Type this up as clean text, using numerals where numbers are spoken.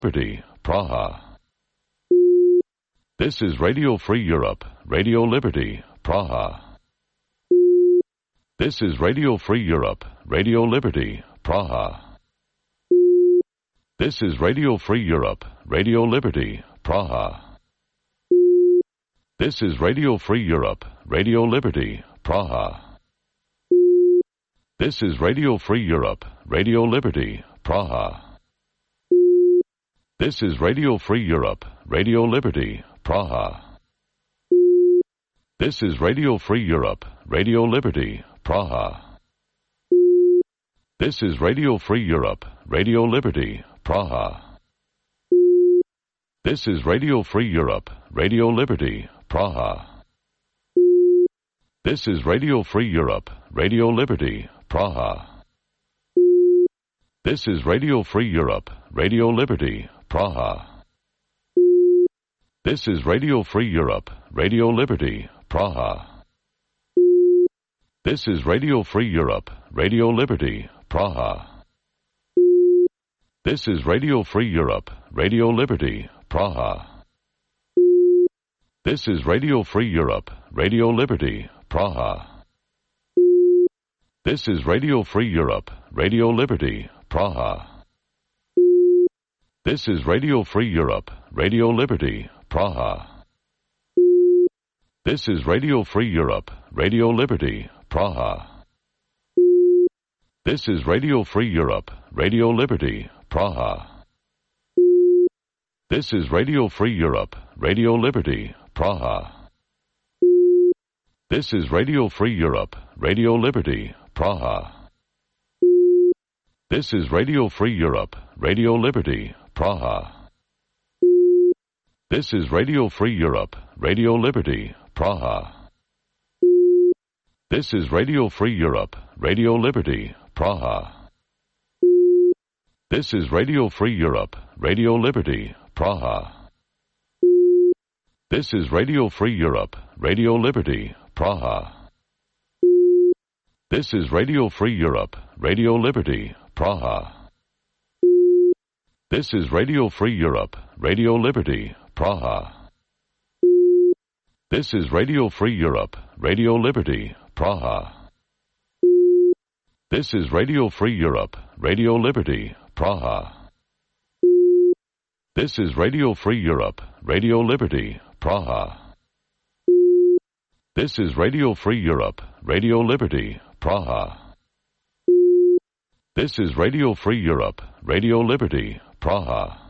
Liberty, Praha. This is Radio Free Europe, Radio Liberty, Praha. This is Radio Free Europe, Radio Liberty, Praha. This is Radio Free Europe, Radio Liberty, Praha. This is Radio Free Europe, Radio Liberty, Praha. This is Radio Free Europe, Radio Liberty, Praha. This is Radio Free Europe, Radio Liberty, Praha. This is Radio Free Europe, Radio Liberty, Praha. This is Radio Free Europe, Radio Liberty, Praha. This is Radio Free Europe, Radio Liberty, Praha. This is Radio Free Europe, Radio Liberty, Praha. This is Radio Free Europe, Radio Liberty, Praha. This is Radio Free Europe, Radio Liberty, Praha. This is Radio Free Europe, Radio Liberty, Praha. This is Radio Free Europe, Radio Liberty, Praha. This is Radio Free Europe, Radio Liberty, Praha. This is Radio Free Europe, Radio Liberty, Praha. This is Radio Free Europe, Radio Liberty, Praha. This is Radio Free Europe, Radio Liberty, Praha. This is Radio Free Europe, Radio Liberty, Praha. This is Radio Free Europe, Radio Liberty, Praha. This is Radio Free Europe, Radio Liberty, Praha. This is Radio Free Europe, Radio Liberty, Praha. This is Radio Free Europe, Radio Liberty, Praha. This is Radio Free Europe, Radio Liberty, Praha. This is Radio Free Europe, Radio Liberty, Praha. This is Radio Free Europe, Radio Liberty, Praha. This is Radio Free Europe, Radio Liberty, Praha. This is Radio Free Europe, Radio Liberty, Praha. This is Radio Free Europe, Radio Liberty, Praha. This is Radio Free Europe, Radio Liberty, Praha. This is Radio Free Europe, Radio Liberty, Praha. This is Radio Free Europe, Radio Liberty, Praha. This is Radio Free Europe, Radio Liberty, Praha.